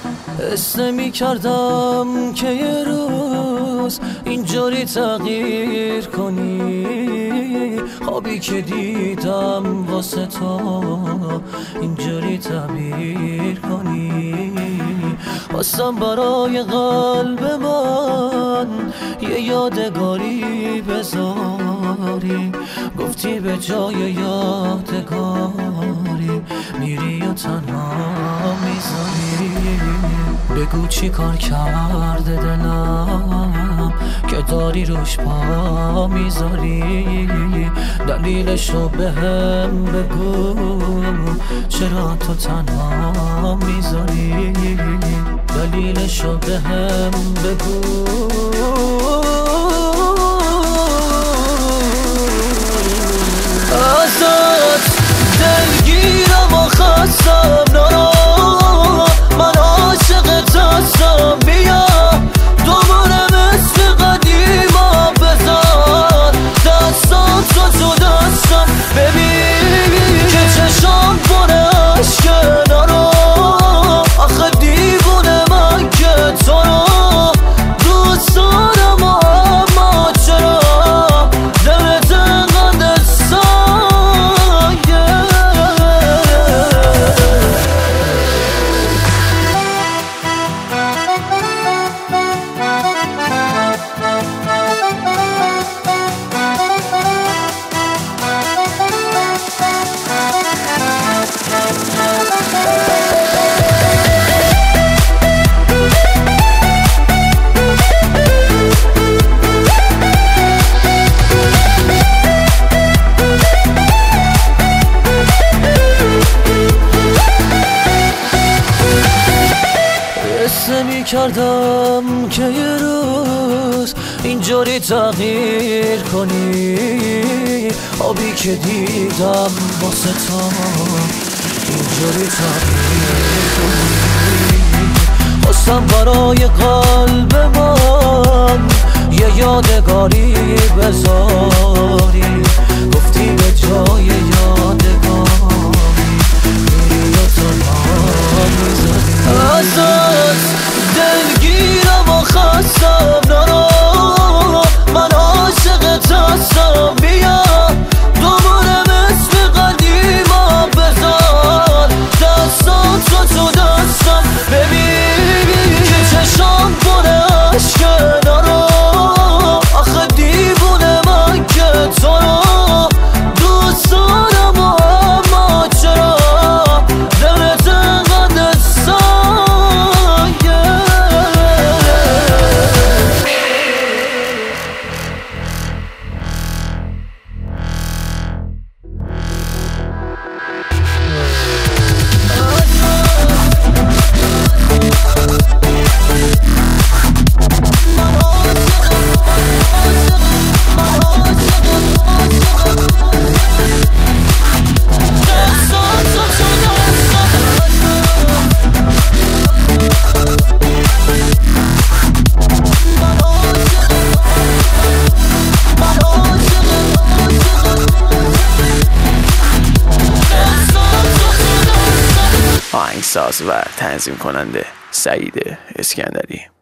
حس نمی‌کردم که یه روز اینجوری تغییر کنی، خوابی که دیدم واسه تو اینجوری تعبیر کنی. خواستم برای قلب من یه یادگاری بذاری، گفتی به جای یادگاری میری و تنها میذاری. بگو چی کار کرده دلم که داری روش پا میذاری، دلیلشو بهم بگو چرا تو تنها میذاری، دلیلشو بهم بگو. ازت دلگیرم و خستم نارا، من عاشقت هستم، بیا دوباره مثل قدیما بزن دستاتو تو دستم، ببین که چشام پر عشقه نارا، آخه دیوونه من که تو رو دوست دارم و اما چرا دلت انقدر سنگه. کردم که یه روز اینجوری تغییر کنی، آبی که دیدم واسه تو اینجوری تغییر کنی. خواستم برای قلب من یه یادگاری بذاری، گفتی به جای یادگاری میری و تنها میذاری. ازت دلگیرم و خستم نارا، من عاشقت هستم، بیا دوباره مثل قدیما بزن دستاتو تو دستم، ببین که چشام پر عشقه نارا، آخه دیوونه من که تو رو دوست دارم و اما چرا دلت انقدر سنگه. آهنگساز و تنظیم کننده سعید اسکندری.